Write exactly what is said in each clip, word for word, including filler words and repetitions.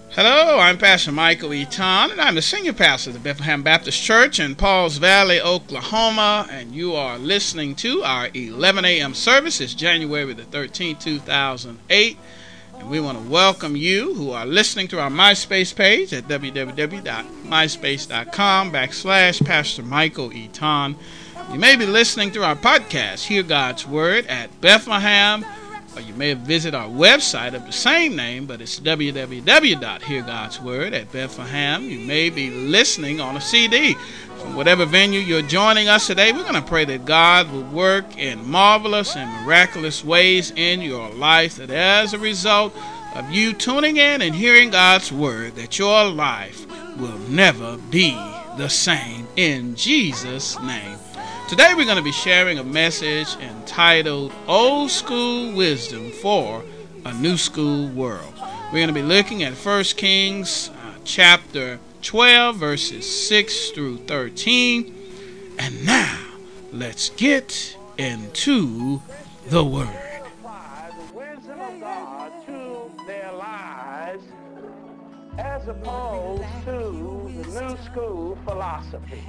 Hello, I'm Pastor Michael Eaton, and I'm the senior pastor of the Bethlehem Baptist Church in Pauls Valley, Oklahoma, and you are listening to our eleven a.m. service. It's January the thirteenth, two thousand eight, and we want to welcome you who are listening to our MySpace page at www.myspace.com backslash Pastor Michael Eaton. You may be listening through our podcast, Hear God's Word, at Bethlehem, or you may visit our website of the same name, but it's w w w dot hear gods word at Bethlehem. You may be listening on a C D from whatever venue you're joining us today. We're going to pray that God will work in marvelous and miraculous ways in your life, that as a result of you tuning in and hearing God's Word, that your life will never be the same, in Jesus' name. Today we're going to be sharing a message entitled Old School Wisdom for a New School World. We're going to be looking at First Kings uh, chapter twelve, verses six through thirteen. And now, let's get into the Word. The wisdom of God to their lives as opposed to the new school philosophy.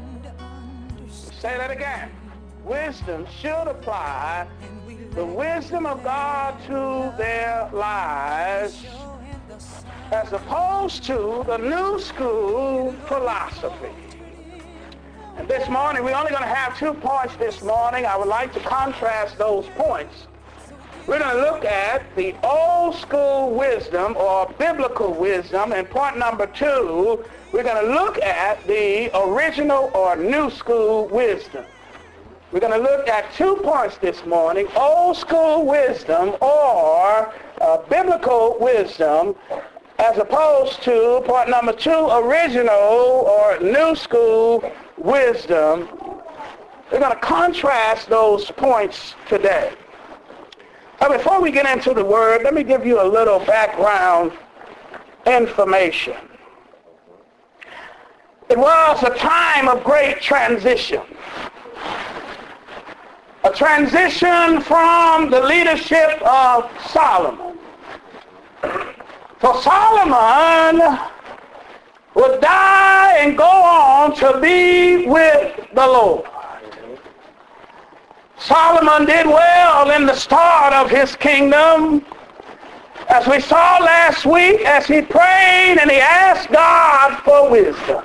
Say that again. Wisdom should apply the wisdom of God to their lives as opposed to the new school philosophy. And this morning, we're only going to have two points this morning. I would like to contrast those points. We're going to look at the old school wisdom or biblical wisdom, and point number two, we're going to look at the original or new school wisdom. We're going to look at two points this morning, old school wisdom or uh, biblical wisdom, as opposed to point number two, original or new school wisdom. We're going to contrast those points today. Now, before we get into the word, let me give you a little background information. It was a time of great transition. A transition from the leadership of Solomon. For Solomon would die and go on to be with the Lord. Solomon did well in the start of his kingdom. As we saw last week, as he prayed and he asked God for wisdom.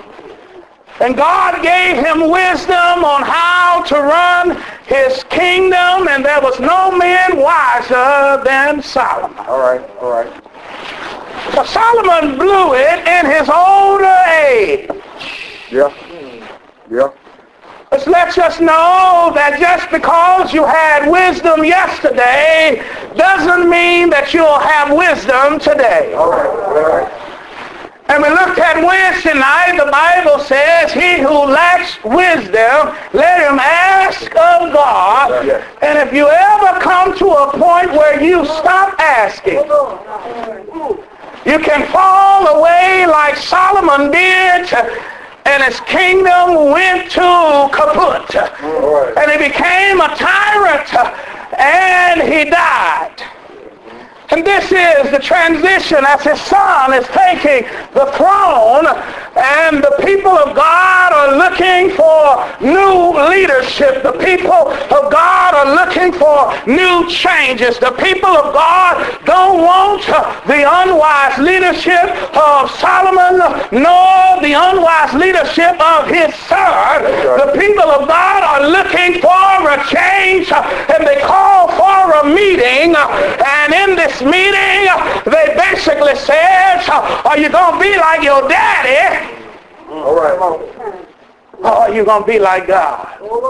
And God gave him wisdom on how to run his kingdom, and there was no man wiser than Solomon. All right, all right. But Solomon blew it in his older age. Yeah, yeah. This lets us know that just because you had wisdom yesterday doesn't mean that you'll have wisdom today. All right, all right. And we looked at Wednesday night, the Bible says, he who lacks wisdom, let him ask of God. Yeah. And if you ever come to a point where you stop asking, you can fall away like Solomon did, and his kingdom went to kaput. Right. And he became a tyrant, and he died. And this is the transition as his son is taking the throne, and the people of God are looking for new leadership. The people of God are looking for new changes. The people of God don't want the unwise leadership of Solomon, nor the unwise leadership of his son. The people of God are looking for a change, and they call for a meeting, and in this meeting, they basically said, are you going to be like your daddy? All right. Or are you going to be like God?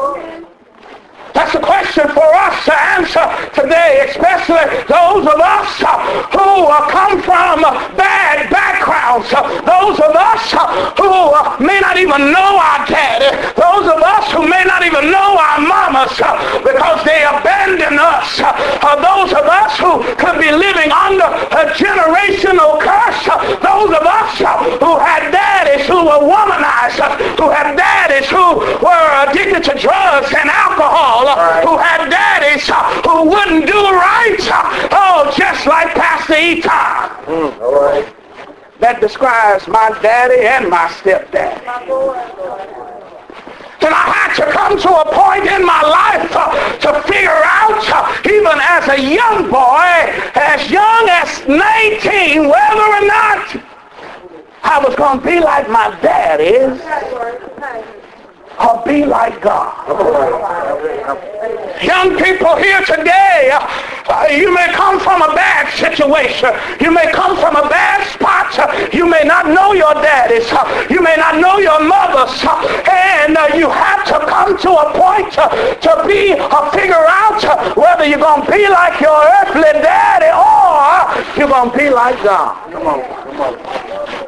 That's a question for us to answer today, especially those of us who come from bad backgrounds, those of us who may not even know our daddy, those of us who may not even know our mamas because they abandoned us, those of us who could be living under a generational curse, those of us who had daddies who were womanizers, who had daddies who were addicted to drugs and alcohol, Right. who had daddies who wouldn't do right, oh, just like Pastor Eaton. Mm, all right. that describes my daddy and my stepdaddy. And I had to come to a point in my life uh, to figure out, uh, even as a young boy, as young as nineteen, whether or not I was going to be like my daddies or be like God. Young people here today, uh, you may come from a bad situation. You may come from a bad spot. Uh, you may not know your daddies. Uh, you may not know your mothers. Uh, and uh, you have to come to a point uh, to be, uh, figure out uh, whether you're going to be like your earthly daddy or you're going to be like God. Come on, come on.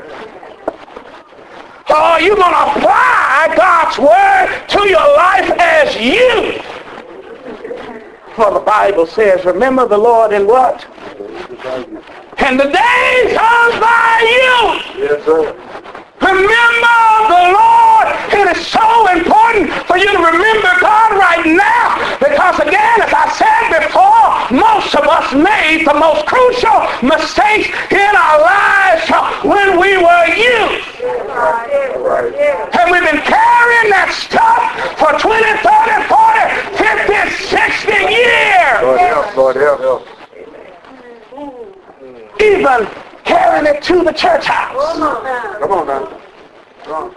Or you're going to apply God's word to your life as you. For the Bible says, remember the Lord in what? In the days of thy youth. Yes, sir. Remember the Lord. It is so important for you to remember God right now. Because again, as I said before, most of us made the most crucial mistakes in our lives when we were youth. And we've been carrying that stuff for twenty, thirty, forty, fifty, sixty years. Lord help, Lord help. Even carrying it to the church house. Come on now. Come on.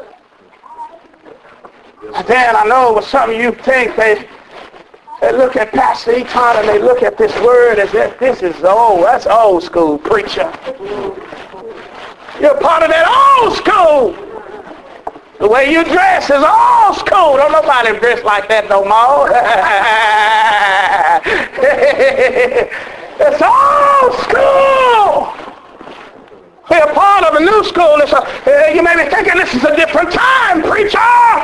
And then I know what some of you think, they, they look at Pastor Eaton and they look at this word as if this is old, that's old school preacher. You're part of that old school. The way you dress is old school. Don't nobody dress like that no more. It's old school. We're part of a new school. It's a, uh, you may be thinking this is a different time, preacher.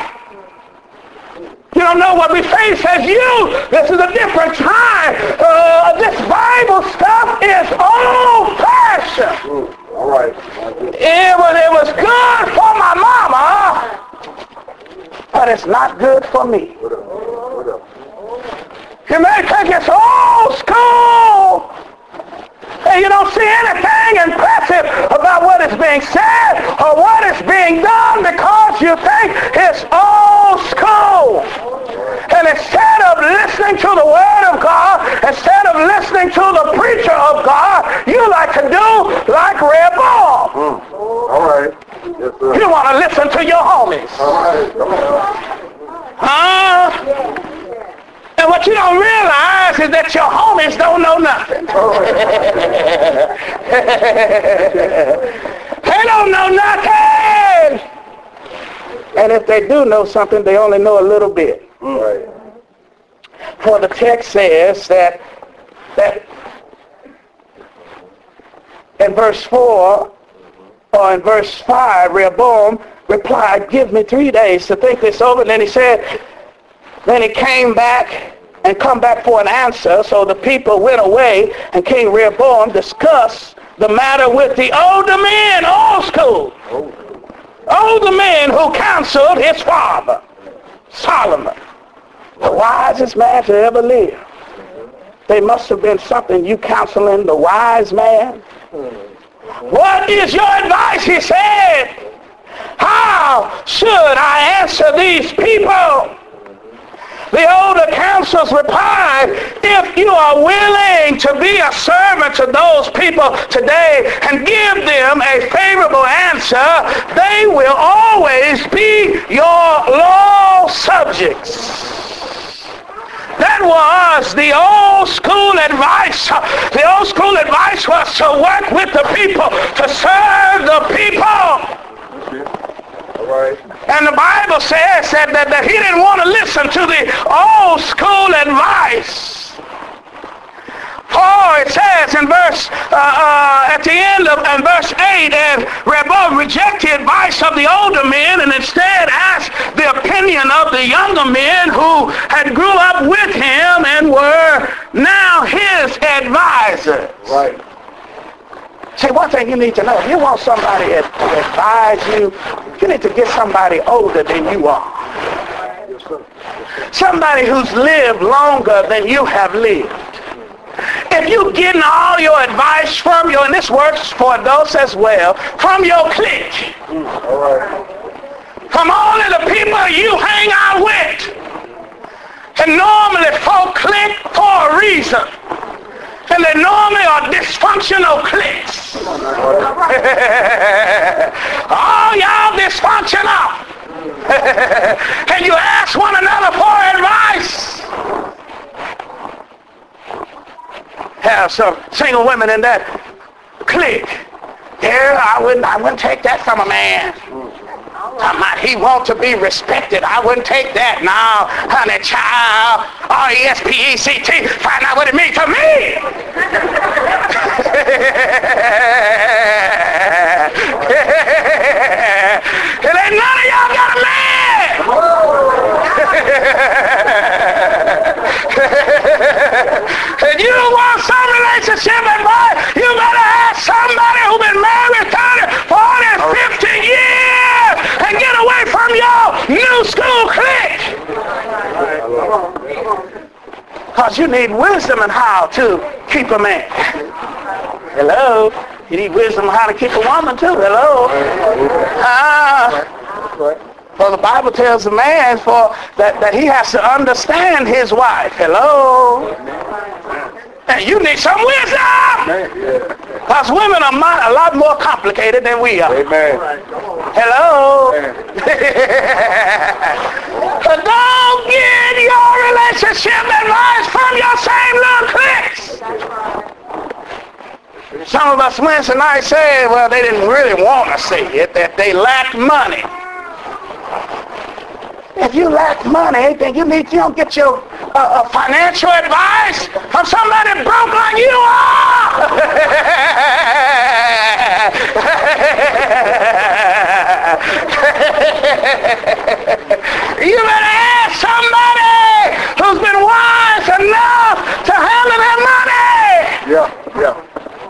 You don't know what we face as you. This is a different time. Uh, this Bible stuff is old-fashioned. All right. It was, it was good for my mama, but it's not good for me. What up? What up? You may think it's old school. And you don't see anything impressive about what is being said or what is being done because you think it's old school. And instead of listening to the word of God, instead of listening to the preacher of God, you like to do like Rehoboam. Mm. All right. Yes, sir. You want to listen to your homies. All right. Come on. Huh? And what you don't realize is that your homies don't know nothing. They don't know nothing. And if they do know something, they only know a little bit. Right. For the text says that, that in verse four or in verse five, Rehoboam replied, give me three days to think this over. And then he said, then he came back and come back for an answer. So the people went away, and King Rehoboam discussed the matter with the older men, old school. Older men who counseled his father, Solomon, the wisest man to ever live. They must have been something, you counseling the wise man. What is your advice, he said. How should I answer these people? The older counselors replied, if you are willing to be a servant to those people today and give them a favorable answer, they will always be your loyal subjects. That was the old school advice. The old school advice was to work with the people, to serve the people. All right. And the Bible says that, that, that he didn't want to listen to the old school advice. For it says in verse, uh, uh, at the end of in verse eight, and Rehoboam rejected the advice of the older men and instead asked the opinion of the younger men who had grew up with him and were now his advisors. Right. See, one thing you need to know, if you want somebody to advise you, you need to get somebody older than you are. Yes, sir. Somebody who's lived longer than you have lived. If you getting all your advice from your, and this works for adults as well, from your clique, All right. from all of the people you hang out with. And normally folk clique for a reason. And they normally are dysfunctional cliques. All y'all dysfunctional. And you ask one another for advice. Have some single women in that clique. Yeah, I wouldn't, I wouldn't take that from a man. He wants to be respected. I wouldn't take that. Now, honey, child, R E S P E C T, find out what it means to me. It ain't none of y'all got a man. And you want some relationship advice, you better ask somebody who's been married thirty, forty, fifty years and get away from your new school clique. Because you need wisdom on how to keep a man. Hello? You need wisdom on how to keep a woman too. Hello? Ah. For the Bible tells a man for that, that he has to understand his wife. Hello? And you need some wisdom. Because women are a lot more complicated than we are. Amen. Hello? But don't get your relationship advice from your same little cliques. Some of us Wednesday night said, well, they didn't really want to say it, that they lacked money. If you lack money, then you need you don't get your uh, uh, financial advice from somebody broke like you are. You better ask somebody who's been wise enough to handle their money. Yeah, yeah.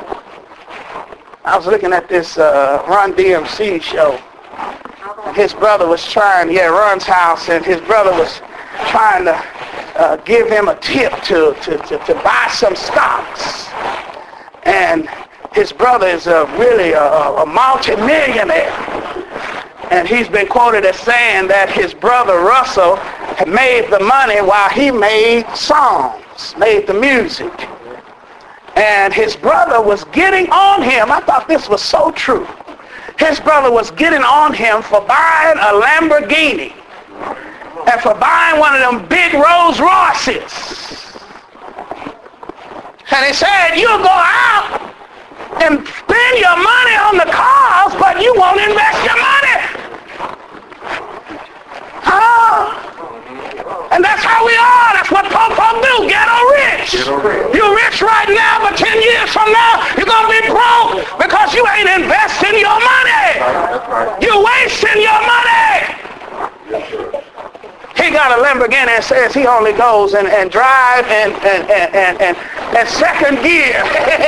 I was looking at this uh, Run D M C show. And his brother was trying, he had Ron's house, and his brother was trying to uh, give him a tip to, to, to, to buy some stocks. And his brother is a really a, a multi-millionaire. And he's been quoted as saying that his brother Russell had made the money while he made songs, made the music. And his brother was getting on him. I thought this was so true. His brother was getting on him for buying a Lamborghini and for buying one of them big Rolls Royces. And he said, you'll go out and spend your money on the cars, but you won't invest your money. Huh? And that's how we are. That's what po-po do. Ghetto rich. You're rich right now, but ten years from now, you're going to be broke because you ain't investing your money. You're wasting your money. He got a Lamborghini and says he only goes and, and drive and, and, and, and, and, and second gear.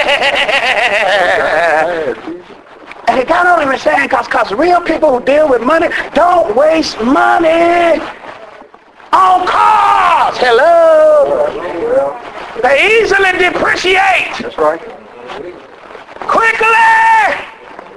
And he got on him and saying, because real people who deal with money don't waste money on cars. Hello. They easily depreciate. That's right. Quickly.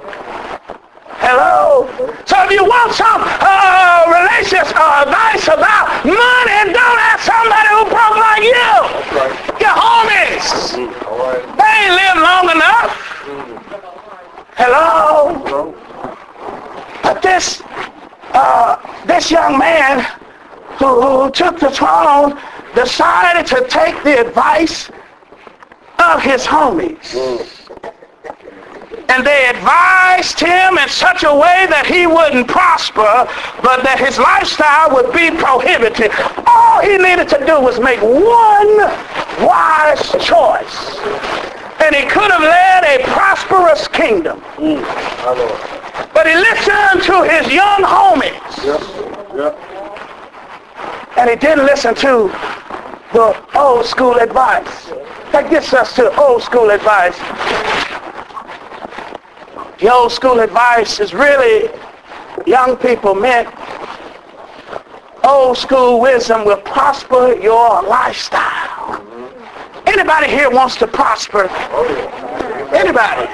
Hello. So if you want some uh, relations uh, advice about money, don't ask somebody who broke like you. That's right. Your homies. Mm-hmm. All right. They ain't lived long enough. Mm-hmm. Hello. Hello. But this uh, this young man who, who took the throne decided to take the advice of his homies. Mm. And they advised him in such a way that he wouldn't prosper, but that his lifestyle would be prohibited. All he needed to do was make one wise choice, and he could have led a prosperous kingdom. Mm. I know it. But he listened to his young homies. Yep. Yep. And he didn't listen to the old school advice. That gets us to old school advice. The old school advice is really, young people meant, old school wisdom will prosper your lifestyle. Mm-hmm. Anybody here wants to prosper? Anybody?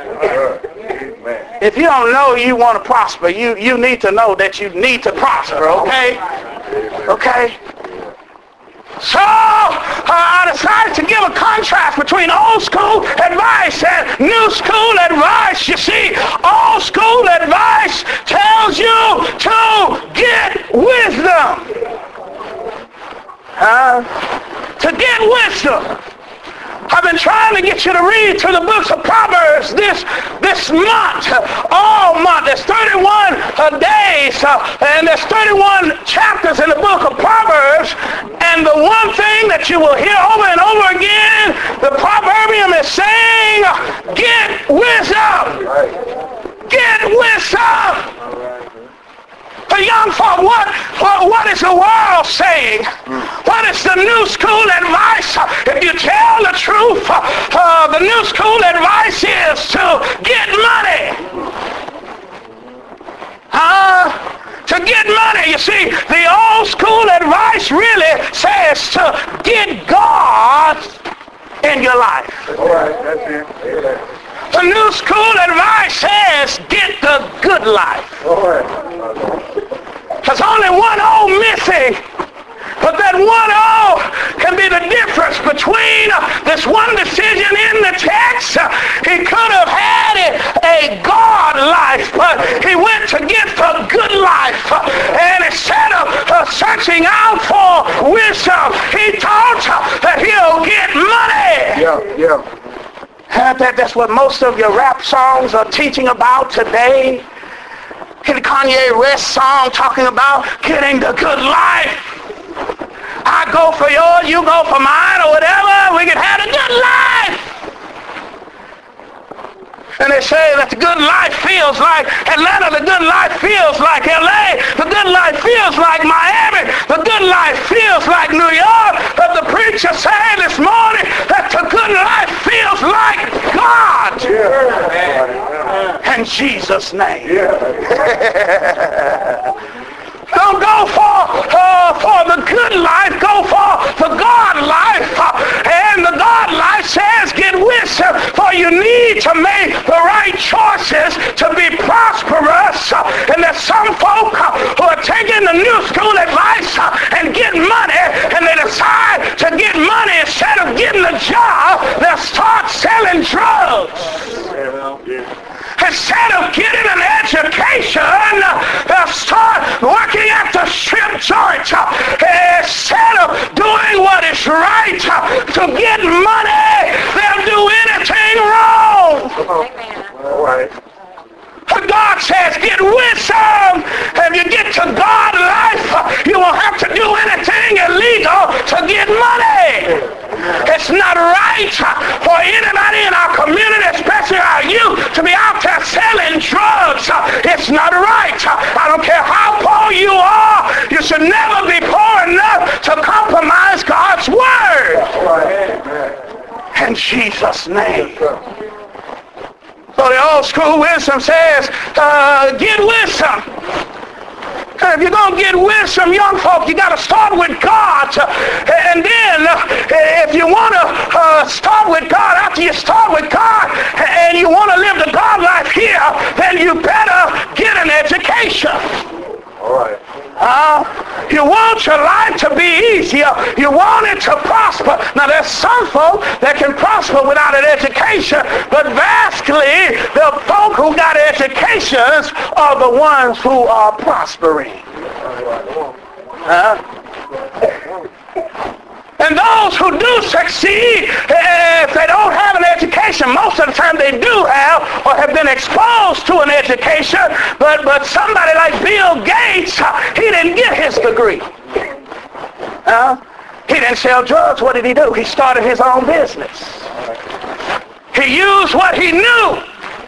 If you don't know you want to prosper, you, you need to know that you need to prosper, okay? Okay? So, uh, I decided to give a contrast between old school advice and new school advice. You see, old school advice tells you to get wisdom. Uh, to get wisdom. I've been trying to get you to read through the books of Proverbs this this month, all month. There's thirty-one uh, days, uh, and there's thirty-one chapters in the book of Proverbs. And the one thing that you will hear over and over again, the proverbium is saying, get wisdom. Get wisdom. The young folk, what, what, what is the world saying? What is the new school advice? If you tell the truth, uh, the new school advice is to get money. Uh, to get money. You see, the old school advice really says to get God in your life. All right, that's it. The new school advice says get the good life. All right. There's only one O missing, but that one O can be the difference between this one decision in the text. He could have had a, a God life, but he went to get the good life. And instead of uh, searching out for wisdom, he thought that he'll get money. Yeah, yeah. Uh, that, that's what most of your rap songs are teaching about today. In the Kanye West song talking about getting the good life. I go for yours, you go for mine, or whatever. We can have a good life. And they say that the good life feels like Atlanta, the good life feels like L A, the good life feels like Miami, the good life feels like New York. But the preacher said this morning that the good life feels like God. Yeah. In Jesus' name. Yeah. Don't go for, uh, for the good life, go for the God life. And the God life says get wisdom, for you need to make the right choices to be prosperous. And there's some folk who are taking the new school advice and get money, and they decide to get money instead of getting a job, they'll start selling drugs. Instead of getting an education, they'll start working at the strip joint. Instead of doing what is right to get money, they'll do anything wrong. All right. God says get wisdom. If you get to God life, you won't have to do anything illegal to get money. It's not right for anybody in our community, especially our youth, to be out there selling drugs. It's not right. I don't care how poor you are, you should never be poor enough to compromise God's word. In Jesus' name. So the old school wisdom says, uh, get wisdom. And if you're going to get wisdom, young folk, you got to start with God. And then uh, if you want to uh, start with God, after you start with God, and you want to live the God life here, then you better get an education. All right. Uh, you want your life to be easier. You want it to prosper. Now, there's some folk that can prosper without an education, but vastly, the folk who got educations are the ones who are prospering. Uh, and those who do succeed, if they don't have an education, most of the time they do have or have been exposed to an education, but, but somebody like Bill Gates, he didn't get his degree. Uh, he didn't sell drugs. What did he do? He started his own business. He used what he knew.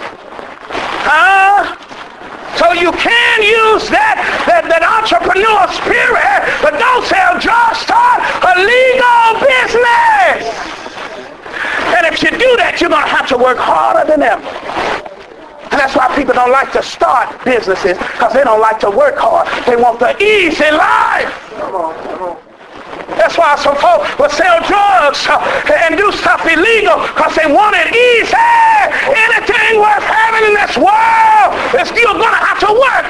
Uh, So you can use that, that, that entrepreneur spirit, but don't sell drugs. Start a legal business. And if you do that, you're going to have to work harder than ever. And that's why people don't like to start businesses, because they don't like to work hard. They want the easy life. That's why some folks will sell drugs uh, and do stuff illegal because they want it easy. Anything worth having in this world is you're going to have to work.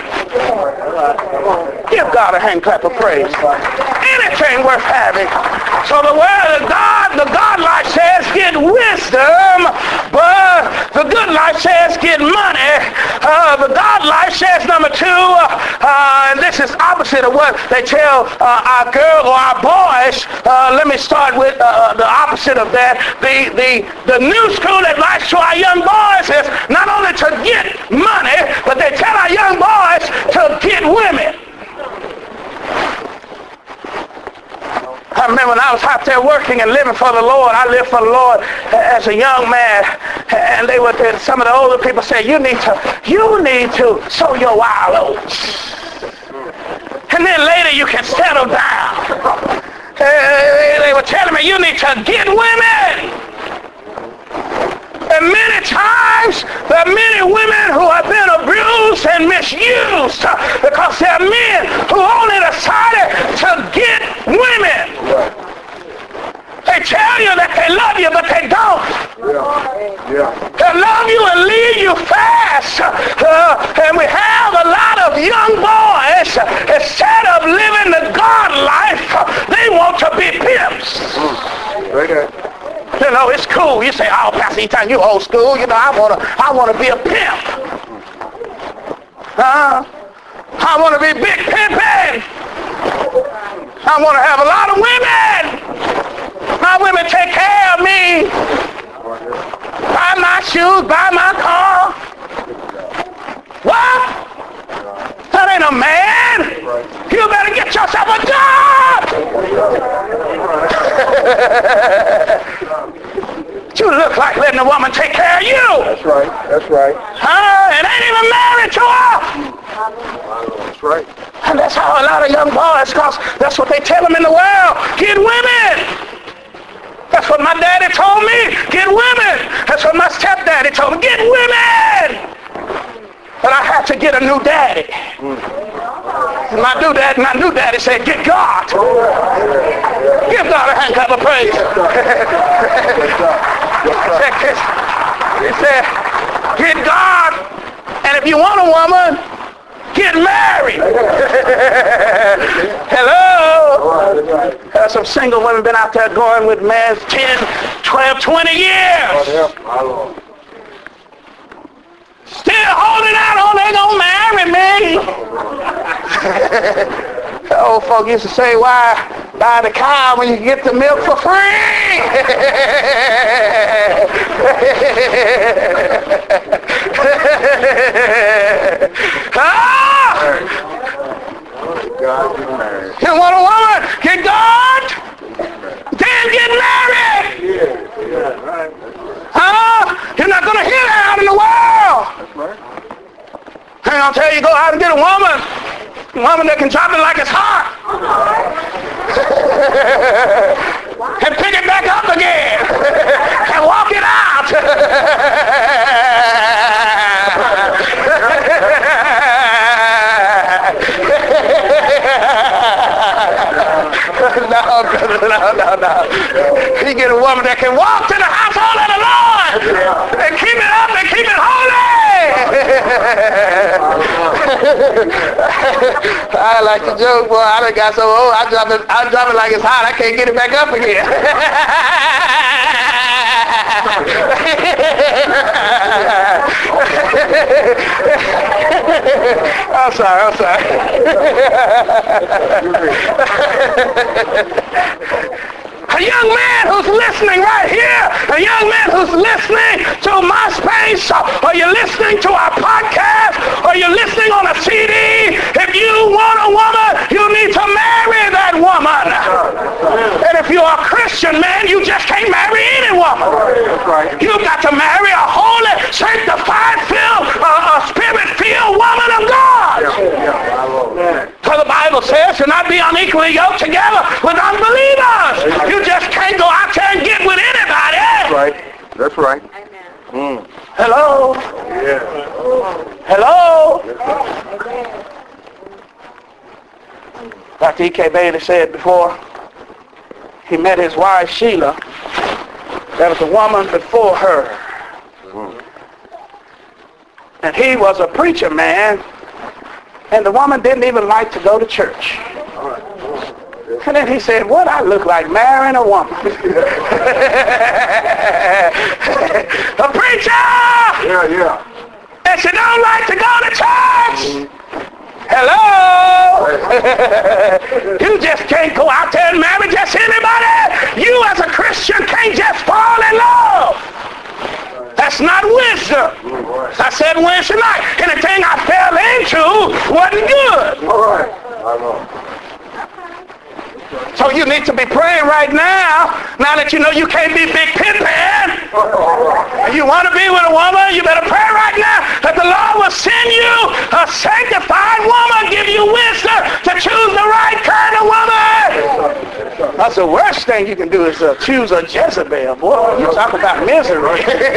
Give God a hand clap of praise. Anything worth having. So the word of God, the God life says get wisdom, but the good life says get money. Uh, the God life says number two, uh, and this is opposite of what they tell uh, our girl or our boys. Uh, let me start with uh, the opposite of that. The, the, the new school advice to our young boys is not only to get money, but they tell our young boys to get women. I remember when I was out there working and living for the Lord, I lived for the Lord as a young man, and they would, some of the older people say, you need to, you need to sow your wild oats. And then later you can settle down. Uh, they were telling me, you need to get women. And many times, there are many women who have been abused and misused because there are men who only decided to get women. They tell you that they love you, but they don't. Yeah. Yeah. They love you and leave you fast. Uh, and we have a lot of young boys, instead of living the God life, they want to be pimps. Mm. Right there. You know, it's cool. You say, oh, Pastor Eaton, you old school. You know, I want to I want to be a pimp. Uh, I want to be big pimping. I want to have a lot of women. My women take care of me. Buy my shoes, buy my car. What? That ain't a man. You better get yourself a job. You look like letting a woman take care of you. That's right. That's right. Huh? And ain't even married to her. That's right. And that's how a lot of young boys, because that's what they tell them in the world. Get women. That's what my daddy told me. Get women. That's what my stepdaddy told me. Get women. But I had to get a new daddy. Mm. My new daddy, my new daddy said, get God. Give God a hand clap of praise. He said, get God. And if you want a woman, get married. Hello? Uh, some single women been out there going with men ten, twelve, twenty years. Still holding out on they gonna marry me. The old folk used to say, why buy the cow when you can get the milk for free? Ah! You want a woman? Get God? Then get married. Huh? You're not going to hear that out in the world. I'm going to tell you, go out and get a woman. A woman that can drop it like it's hot. And pick it back up again. And walk it out. No, brother, no, no, no. You get a woman that can walk to the household of the Lord and keep it up and keep it holy. I like the joke, boy. I done got so old. I drop it, I drop it like it's hot. I can't get it back up again. I'm sorry, I'm sorry. A young man who's listening right here, a young man who's listening to MySpace, or you're listening to our podcast, or you're listening on a C D, if you want a woman, you need to marry that woman. And if you're a Christian man, you just can't marry any woman. You've got to marry a holy, sanctified, filled, uh, a spirit-filled woman of God. So the Bible says to not be unequally yoked together with unbelievers. You just can't go out there and get with anybody. That's right. That's right. Mm. Hello? Yeah. Hello? Doctor E K Bailey said before, he met his wife, Sheila. There was a woman before her. And he was a preacher man. And the woman didn't even like to go to church. And then he said, what I look like marrying a woman. A preacher! Yeah, yeah. And she don't like to go to church. Hello? You just can't go out there and marry just anybody. You as a Christian can't just fall in love. That's not wisdom. I said Wednesday night. Anything I fell into wasn't good. All right. I know. So you need to be praying right now, now that you know you can't be Big Pimpin. You want to be with a woman, you better pray right now that the Lord will send you a sanctified woman, give you wisdom to choose the right kind of woman. That's the worst thing you can do is uh, choose a Jezebel. Boy, you talk about misery.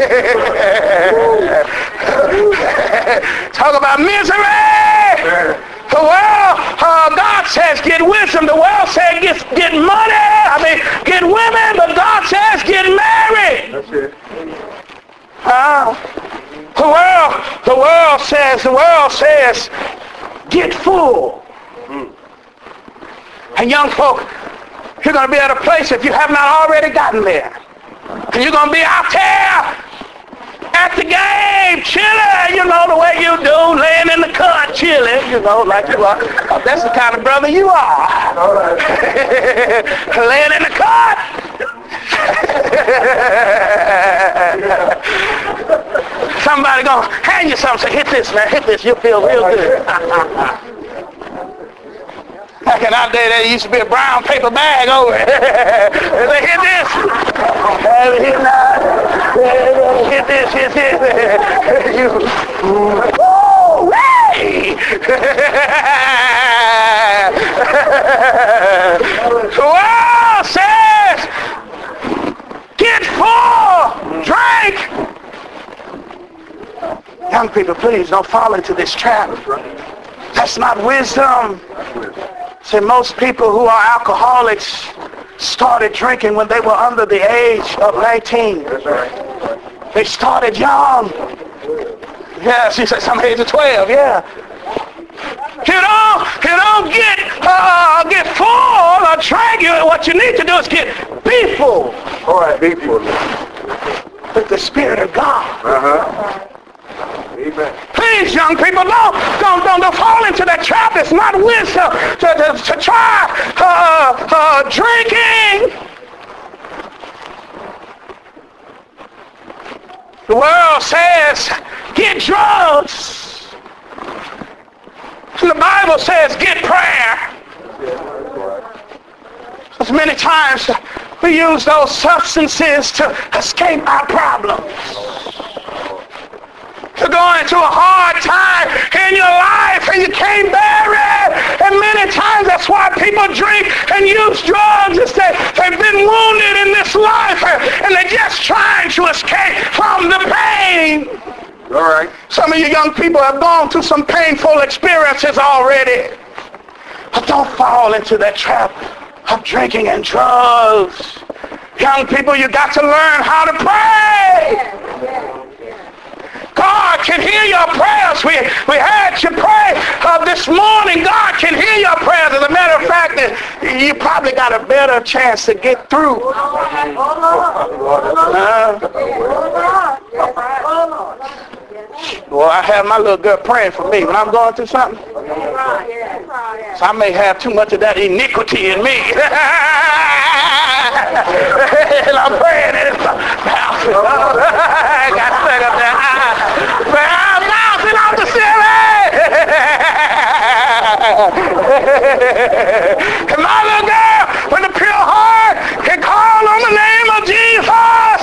Talk about misery. The world, uh, God says get wisdom. The world says get, get money. I mean, get women. But God says get married. That's it. Uh, the world, the world says, the world says get full. Mm. And young folk, you're going to be at a place if you have not already gotten there. And you're going to be out there at the game, chilling, you know, the way you do, laying in the cut, chilling, you know, like you are. Oh, that's the kind of brother you are. Laying in the cut. Somebody gonna hand you something, say, hit this, man, hit this, you'll feel real good. Back in our day, there used to be a brown paper bag over it. They hit this. Hit that. Hit this, hit this. You. Woo! Hey! The world says, get full, drink. Young people, please don't fall into this trap. That's not wisdom. See, most people who are alcoholics started drinking when they were under the age of nineteen. They started young. Yeah, she said some age of twelve, yeah. You don't, you don't get, uh, get full or drink. You, what you need to do is get be full. All right, be full. With the Spirit of God. Uh-huh. Amen. Please, young people, don't, don't, don't, don't fall into that trap. It's not wisdom to, to, to try uh, uh, drinking. The world says, get drugs. And the Bible says, get prayer. As many times we use those substances to escape our problems. You're going through a hard time in your life and you can't bear it. And many times that's why people drink and use drugs. Is that they've been wounded in this life and they're just trying to escape from the pain. All right. Some of you young people have gone through some painful experiences already. But don't fall into that trap of drinking and drugs. Young people, you got to learn how to pray. God can hear your prayers. We, we had you pray uh, this morning. God can hear your prayers. As a matter of fact, that you probably got a better chance to get through. Uh, well, I have my little girl praying for me when I'm going through something. So I may have too much of that iniquity in me. And I'm praying and it's bouncing. I got stuck up there. But I'm bouncing off the ceiling. And my little girl, with a pure heart, can call on the name of Jesus.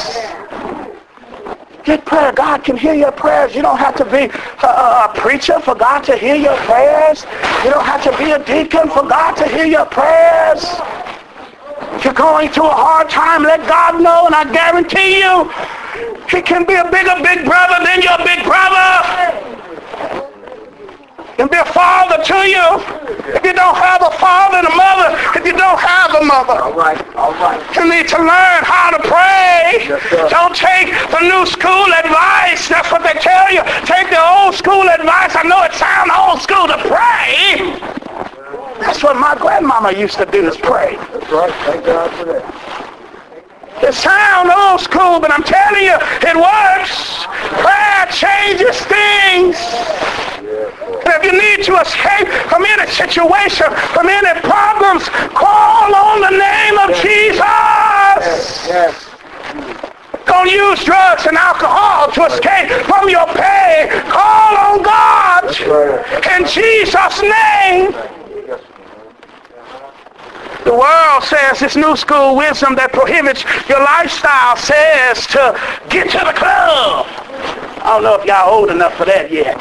Get prayer. God can hear your prayers. You don't have to be a, a preacher for God to hear your prayers. You don't have to be a deacon for God to hear your prayers. If you're going through a hard time, let God know, and I guarantee you, He can be a bigger big brother than your big brother. can be a father to you. If you don't have a father and a mother, if you don't have a mother, All right. All right. you need to learn how to pray. Yes, sir. Don't take the new school advice. That's what they tell you. Take the old school advice. I know it sounds old school to pray. That's what my grandmama used to do, is pray. That's right. Thank God for that. It sounds old school, but I'm telling you, it works. Prayer changes things. And if you need to escape from any situation, from any problems, call on the name of Jesus. Yes. Don't use drugs and alcohol to escape from your pain. Call on God That's right. in Jesus' name. Yes. The world says this new school wisdom that prohibits your lifestyle says to get to the club. I don't know if y'all old enough for that yet.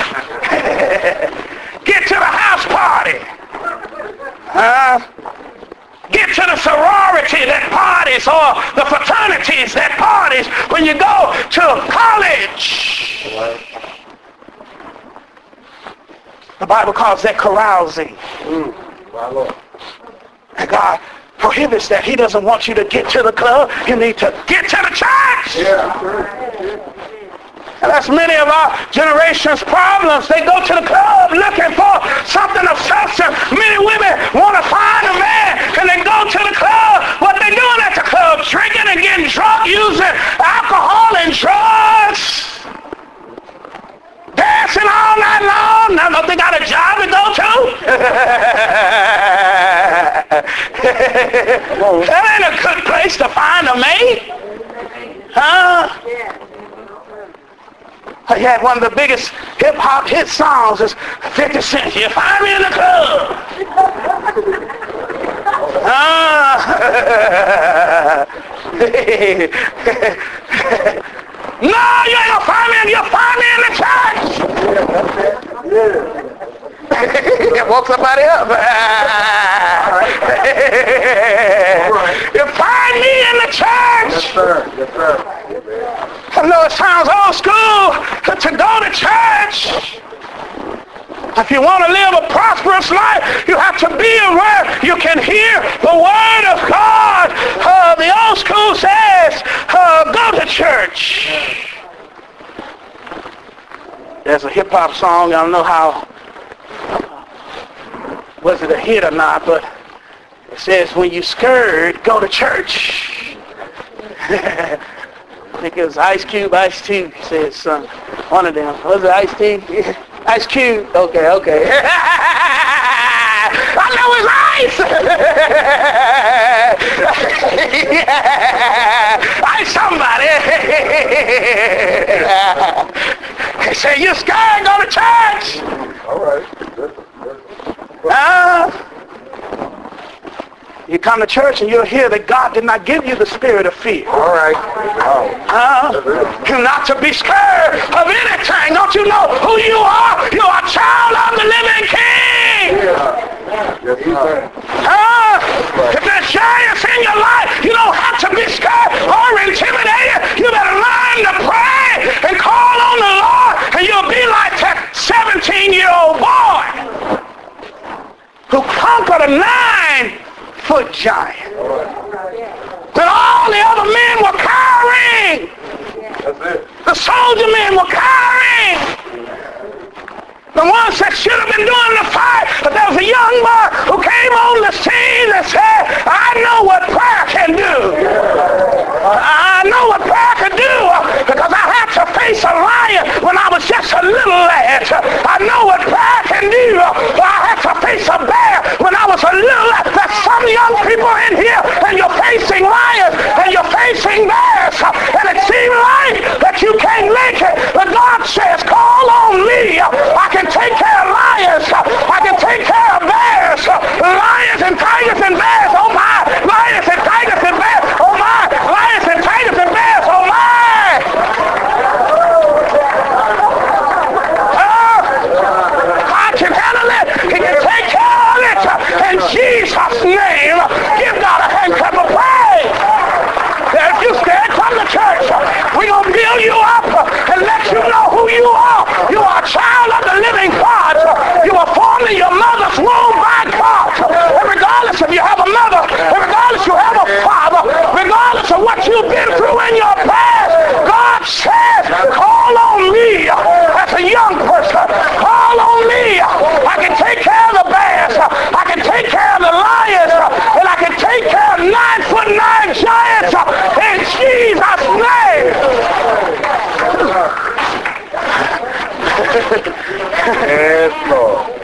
Get to the house party. Huh? Get to the sorority that parties, or the fraternities that parties when you go to college. The Bible calls that carousing. Mm. My Lord. And God prohibits that. He doesn't want you to get to the club. You need to get to the church. Yeah. And that's many of our generation's problems. They go to the club looking for something of substance. Many women want to find a man, and they go to the club. What they doing at the club? Drinking and getting drunk, using alcohol and drugs. Dancing all night long. Now, don't they got a job to go to? That ain't a good place to find a mate. Huh? He had one of the biggest hip-hop hit songs is fifty cent. You find me in the club. Ah. No, you ain't gonna find me in, you'll find me in the church. Yeah. Woke somebody up. You find me in the church. Yes, sir. Yes, sir. I know it sounds old school to go to church. If you want to live a prosperous life, you have to be where you can hear the word of God. Uh, the old school says, uh, go to church. There's a hip-hop song. I don't know how, was it a hit or not, but it says, when you scared, go to church. I think it was Ice Cube, Ice T said something. One of them. Was it Ice T? Ice Cube. Okay, okay. I know it's Ice. Ice somebody. He said, you scared, go to church. All right. Uh, you come to church and you'll hear that God did not give you the spirit of fear. All right. Oh. Uh, you're not to be scared of anything. Don't you know who you are? You are a child of the living King. Yeah. Yes, sir. Uh, if there's giants in your life, you don't have to be scared or intimidated. You better learn to pray and call on the Lord, and you'll be like that seventeen-year-old boy who conquered a nine-foot giant. But all the other men were cowering. That's it. The soldier men were cowering. The ones that should have been doing the fight. But there was a young boy who came on the scene and said, I know what prayer can do. I know what prayer can do because I had to face a lion when I was just a little lad. I know what prayer can do. I had to face a bear when I was a little lad. There's some young people in here and you're facing lions and you're facing bears. And it seems like that you can't make it. But God says, call on me. I can take care of lions. I can take care of bears. Lions and tigers and bears. Oh my. Lions and tigers and bears. Oh my. Lions and tigers and bears. Oh my.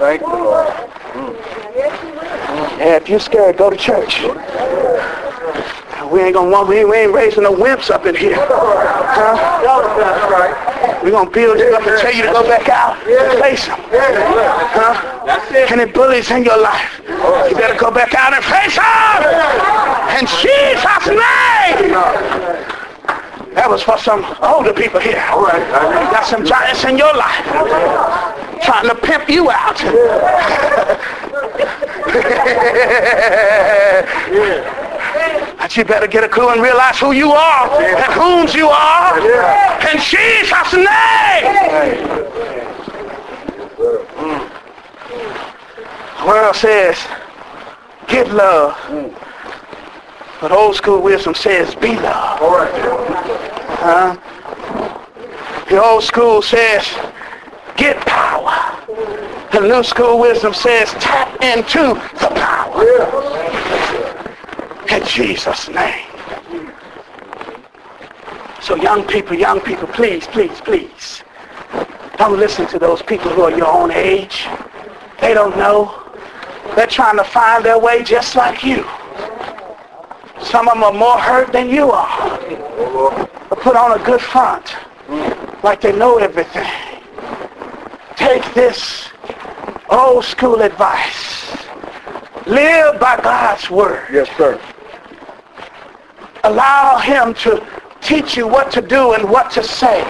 Thank you, Lord. Yeah, if you're scared, go to church. We ain't gonna want, we ain't, we ain't raising no wimps up in here. Huh? That's right. We're gonna build you up and tell you to go back out and face them. Huh? Any bullies in your life, you better go back out and face them! In Jesus' name! That was for some older people here. You got some giants in your life trying to pimp you out. But you better get a clue and realize who you are and whom's you are. In Jesus' name! The world says, get love. But old school wisdom says, be love. Uh, the old school says, get power. The new school wisdom says, tap into the power. In Jesus' name. So young people, young people, please, please, please, don't listen to those people who are your own age. They don't know. They're trying to find their way just like you. Some of them are more hurt than you are. But put on a good front, like they know everything. Take this old school advice. Live by God's word. Yes, sir. Allow him to teach you what to do and what to say.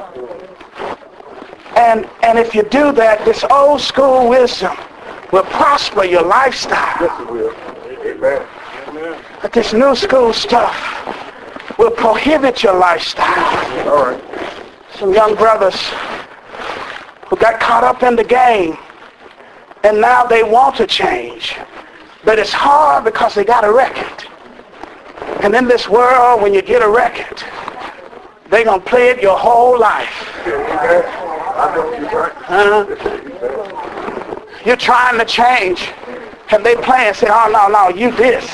And and if you do that, this old school wisdom will prosper your lifestyle. Yes, it will. Amen. But this new school stuff will prohibit your lifestyle. All right. Some young brothers who got caught up in the game, and now they want to change. But it's hard because they got a record. And in this world, when you get a record, they're going to play it your whole life. I know you're right. Uh, you're trying to change, and they play and say, oh, no, no, you this.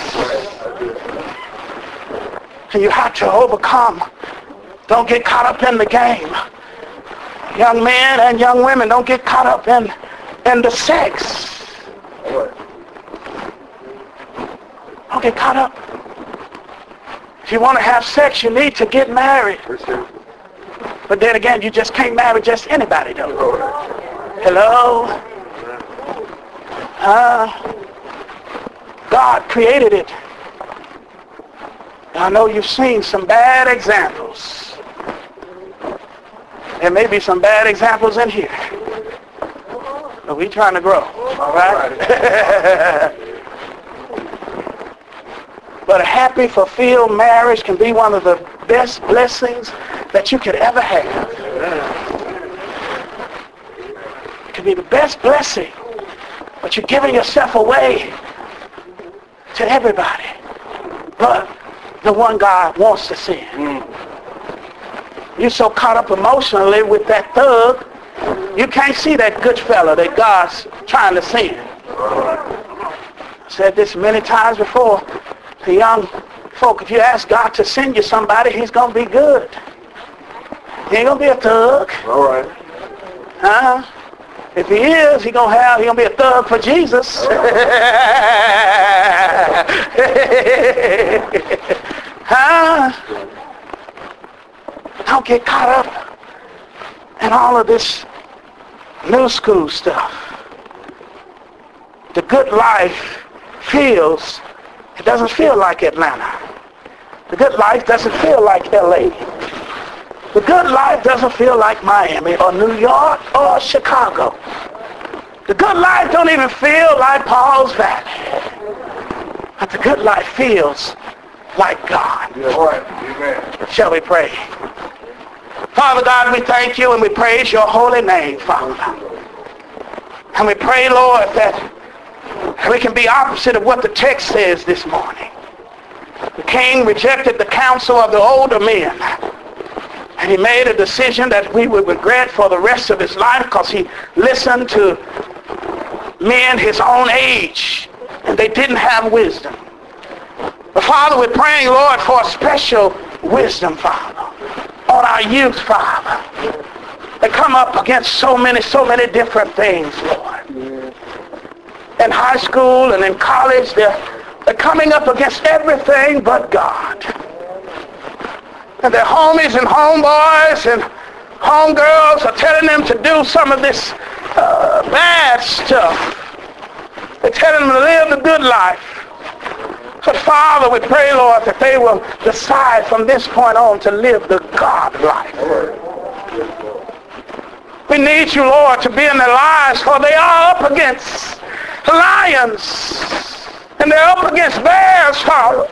And you have to overcome. Don't get caught up in the game. Young men and young women, don't get caught up in, in the sex. Don't get caught up. If you want to have sex, you need to get married. But then again, you just can't marry just anybody, though. Hello? Uh, God created it. I know you've seen some bad examples. There may be some bad examples in here. But we're trying to grow. All right? But a happy, fulfilled marriage can be one of the best blessings that you could ever have. It can be the best blessing. But you're giving yourself away to everybody. But the one God wants to see. You're so caught up emotionally with that thug, you can't see that good fella that God's trying to send. I said this many times before. The young folk, if you ask God to send you somebody, he's going to be good. He ain't going to be a thug. All right. Huh? If he is, he's going to have, he's going to be a thug for Jesus. Huh? Don't get caught up in all of this new school stuff. The good life feels, it doesn't feel like Atlanta. The good life doesn't feel like L A. The good life doesn't feel like Miami or New York or Chicago. The good life don't even feel like Paul's Valley. But the good life feels like God. Yes. All right. Amen. Shall we pray? Father God, we thank you and we praise your holy name, Father. And we pray, Lord, that we can be opposite of what the text says this morning. The king rejected the counsel of the older men. And he made a decision that we would regret for the rest of his life because he listened to men his own age. And they didn't have wisdom. But Father, we're praying, Lord, for a special wisdom, Father, on our youth, Father. They come up against so many, so many different things, Lord. in high school and in college, they're, they're coming up against everything but God. And their homies and homeboys and homegirls are telling them to do some of this uh, bad stuff. They're telling them to live the good life. But Father, we pray, Lord, that they will decide from this point on to live the God life. We need you, Lord, to be in their lives, for they are up against lions and they're up against bears, Father.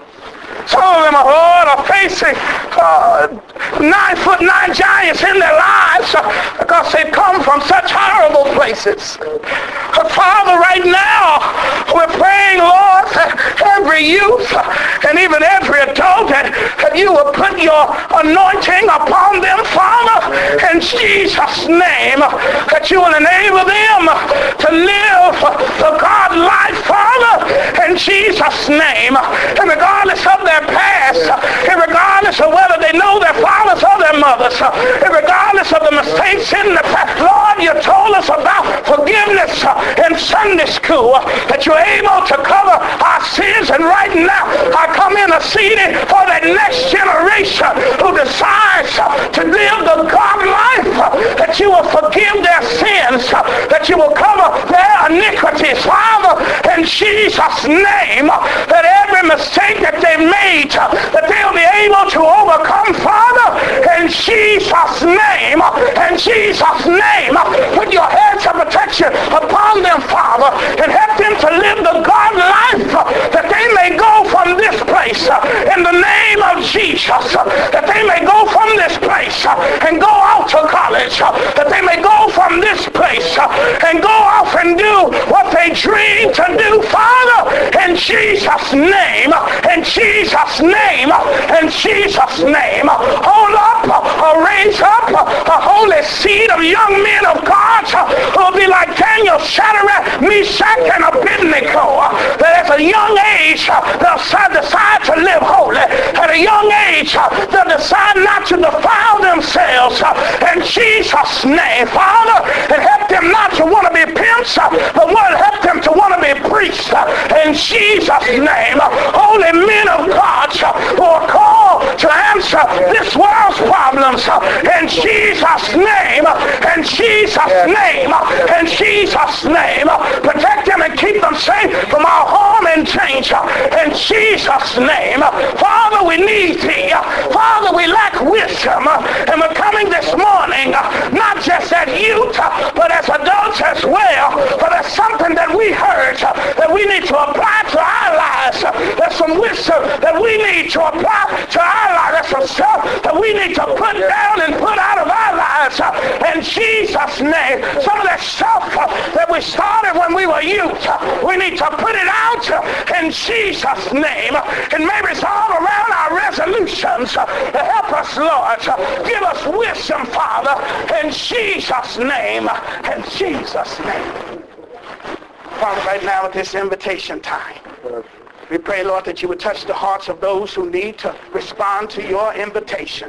Some of them, Lord, are facing uh, nine foot nine giants in their lives uh, because they've come from such horrible places. But Father, right now, we're praying, Lord, that every youth uh, and even every adult, that, that you will put your anointing upon them, Father, in Jesus' name, uh, that you will enable them uh, to live uh, the God life, Father, in Jesus' name. And regardless of their past, regardless of whether they know their fathers or their mothers, regardless of the mistakes in the past. Lord, you told us about forgiveness in Sunday school, that you're able to cover our sins, and right now I come interceding for that next generation who decides to live the God life, that you will forgive their sins, that you will cover their iniquities, Father, in Jesus' name, that every mistake that they've made, that they'll be able to overcome, Father, in Jesus' name, in Jesus' name. Put your hedge of protection upon them, Father, and help them to live the God life, that they may go from this place in the name of Jesus, that they may go from this place and go out to college, that they may go from this place and go off and do what they dream to do, Father, in Jesus' name, in Jesus' name, in Jesus' name. Hold up, or raise up a holy seed of young men of God who will be like Daniel, Shadrach, Meshach, and Abednego, that at a young age they'll decide to live holy. At a young age they'll decide not to defile themselves, in Jesus' name, Father, and help them not to want to be pimps, but want to help them to want to be priests, in Jesus' name. Holy men of God who are called to answer this world's problems, in Jesus' name, in Jesus' name, in Jesus' name. Protect them and keep them safe from all harm and danger, in Jesus' name. Father, we need thee. Father, we lack wisdom, and we're coming this morning not just as youth, but as adults as well. But there's something that we heard that we need to apply to our lives. There's some wisdom that we need to apply to our lives. There's some stuff that we need to put down and put out of our lives, in Jesus' name. Some of that stuff that we started when we were youth, we need to put it out in Jesus' name. And maybe it's all around our resolutions. Help us, Lord. Give us wisdom, Father, in Jesus' name. In Jesus' name. Father, right now at this invitation time, we pray, Lord, that you would touch the hearts of those who need to respond to your invitation.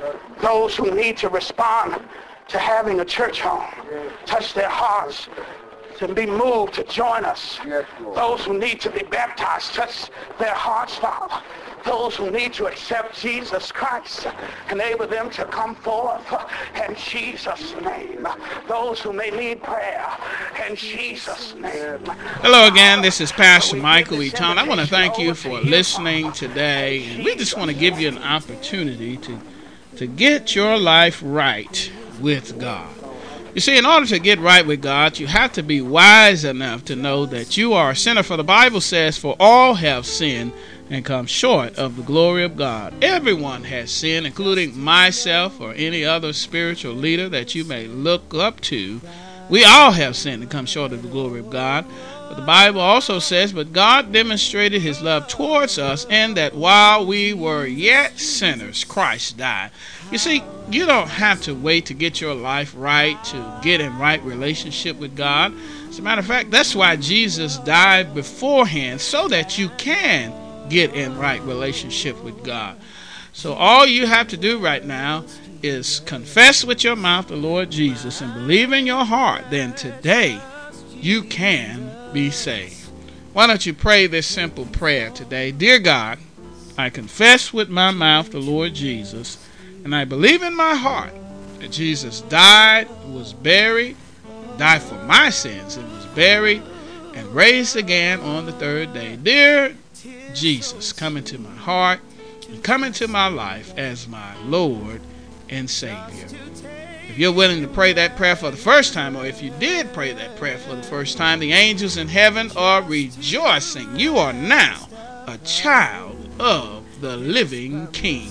Those who need to respond to having a church home. Touch their hearts to be moved to join us. Those who need to be baptized, touch their hearts, Father. Those who need to accept Jesus Christ, enable them to come forth in Jesus' name. Those who may need prayer, in Jesus' name. Hello again, this is Pastor Michael Eaton. I want to thank you for listening today, and we just want to give you an opportunity to, to get your life right with God. You see, in order to get right with God, you have to be wise enough to know that you are a sinner. For the Bible says, for all have sinned and come short of the glory of God. Everyone has sinned, including myself or any other spiritual leader that you may look up to. We all have sinned and come short of the glory of God. But the Bible also says, but God demonstrated his love towards us in that while we were yet sinners, Christ died. You see, you don't have to wait to get your life right, to get in right relationship with God. As a matter of fact, that's why Jesus died beforehand, so that you can get in right relationship with God. So all you have to do right now is confess with your mouth the Lord Jesus and believe in your heart. Then today you can be saved. Why don't you pray this simple prayer today? Dear God, I confess with my mouth the Lord Jesus, and I believe in my heart that Jesus died, was buried, died for my sins, and was buried, and raised again on the third day. Dear Jesus, come into my heart and come into my life as my Lord and Savior. If you're willing to pray that prayer for the first time, or if you did pray that prayer for the first time, the angels in heaven are rejoicing. You are now a child of the living King.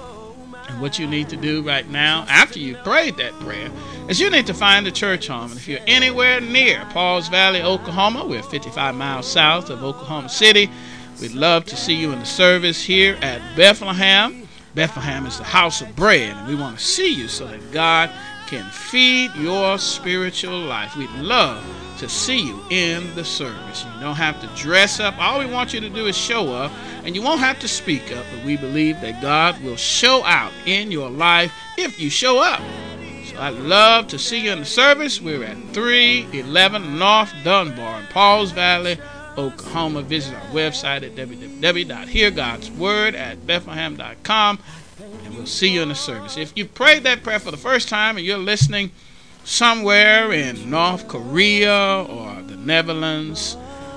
And what you need to do right now, after you prayed that prayer, is you need to find a church home. And if you're anywhere near Pauls Valley, Oklahoma, we're fifty-five miles south of Oklahoma City, we'd love to see you in the service here at Bethlehem. Bethlehem is the house of bread, and we want to see you so that God can feed your spiritual life. We'd love to see you in the service. You don't have to dress up. All we want you to do is show up, and you won't have to speak up, but we believe that God will show out in your life if you show up. So I'd love to see you in the service. We're at three eleven North Dunbar in Pauls Valley, Oklahoma. Visit our website at w w w dot hear gods word at bethlehem dot com, and we'll see you in the service. If you prayed that prayer for the first time and you're listening somewhere in North Korea or the Netherlands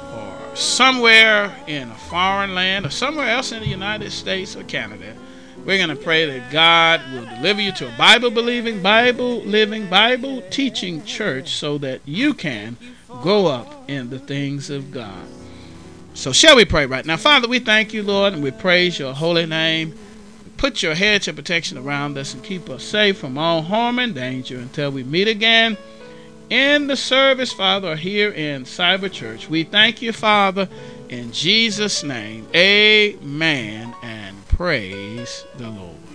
or somewhere in a foreign land or somewhere else in the United States or Canada, we're going to pray that God will deliver you to a Bible-believing, Bible-living, Bible-teaching church so that you can grow up in the things of God. So shall we pray right now? Father, we thank you, Lord, and we praise your holy name. Put your hedge of protection around us and keep us safe from all harm and danger until we meet again in the service, Father, or here in Cyber Church. We thank you, Father, in Jesus' name. Amen, and praise the Lord.